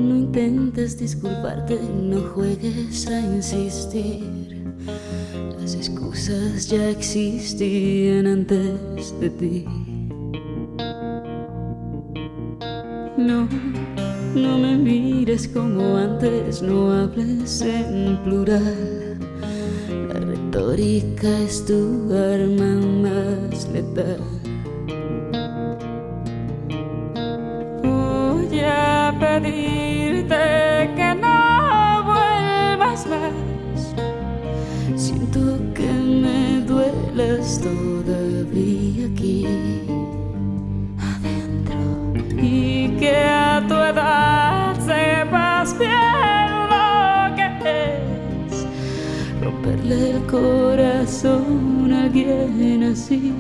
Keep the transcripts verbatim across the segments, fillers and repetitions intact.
No intentes disculparte, no juegues a insistir. Las excusas ya existían antes de ti. No, no me mires como antes, no hables en plural. La retórica es tu arma más letal. Voy a pedirte que no vuelvas más. Siento que me duelas todavía aquí adentro, y que a tu edad sepas bien lo que es romperle el corazón a alguien así.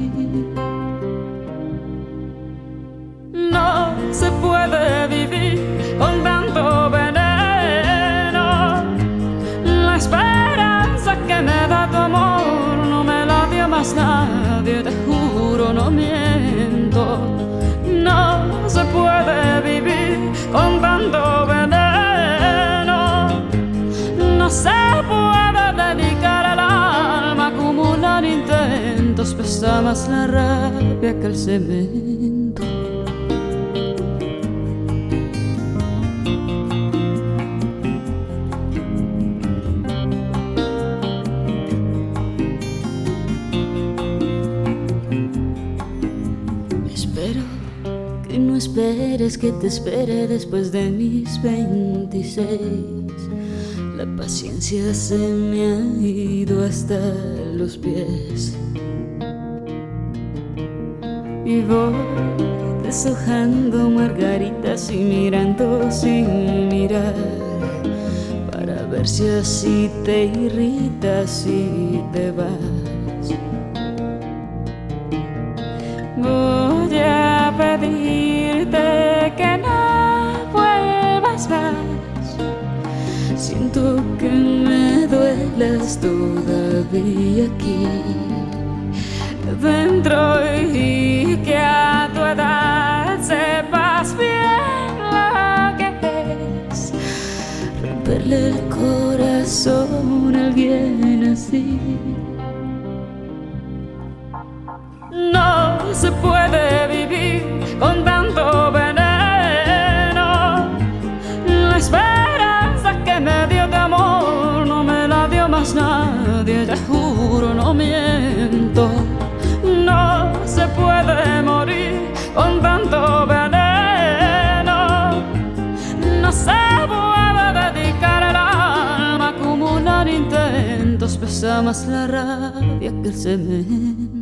No se puede vivir con tanto veneno. La esperanza que me da tu amor no me la dio más nadie, te juro, no miento. No se puede vivir con tanto veneno. No se puede dedicar el alma a acumular intentos. Pesa más la rabia que el cemento. Espero que no esperes que te espere después de mis veintiséis. La paciencia se me ha ido hasta los pies y voy deshojando margaritas y mirando sin mirar, para ver si así te irritas y te vas. Voy a pedirte que no vuelvas más. Siento que me duelas todavía aquí dentro, y que a tu edad sepas bien lo que es romperle el corazón a alguien así. No se puede vivir con tanto veneno. La esperanza que me dio tu amor no me la dio más nadie, te juro, no miento. No se puede morir con tanto veneno. No se puede dedicar el alma a acumular intentos. Pesa más la rabia que el cemento.